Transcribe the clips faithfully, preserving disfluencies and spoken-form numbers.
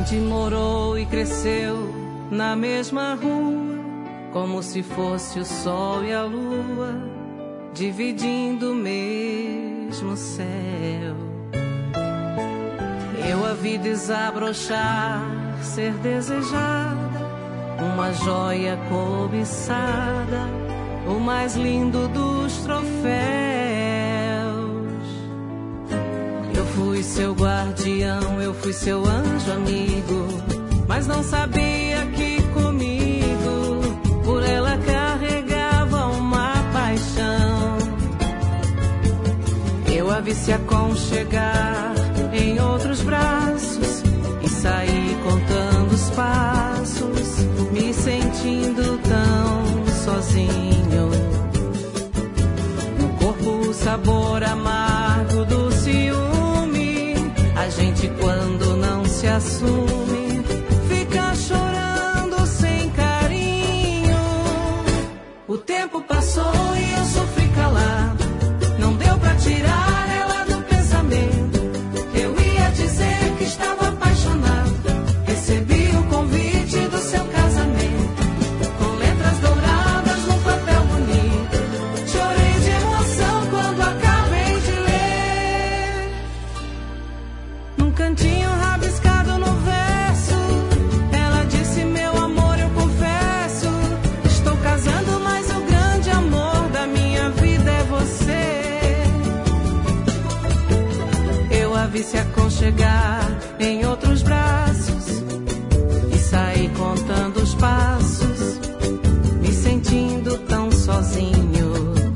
gente morou e cresceu na mesma rua, como se fosse o sol e a lua, dividindo o mesmo céu. Eu a vi desabrochar, ser desejada, uma joia cobiçada, o mais lindo dos troféus. Eu fui seu guardião, eu fui seu anjo amigo, mas não sabia que comigo por ela carregava uma paixão. Eu a vi se aconchegar em outros braços e saí contando os passos, me sentindo tão sozinho. No corpo o sabor amargo do ciúme, a gente quando não se assume fica chorando sem carinho. O tempo passou e eu sofri calado, não deu pra tirar ela do pensamento. Eu ia dizer que estava apaixonado, recebi o convite do seu casamento, com letras douradas num papel bonito. Chorei de emoção quando acabei de ler. Num cantinho rabiscado no verso, ela disse: meu amor, eu confesso, estou casando, mas o grande amor da minha vida é você. Eu a vi se aconchegar em outros braços e saí contando os passos, me sentindo tão sozinho.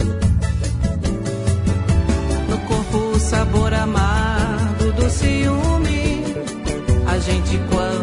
No corpo o sabor amargo do ciúme, a gente quando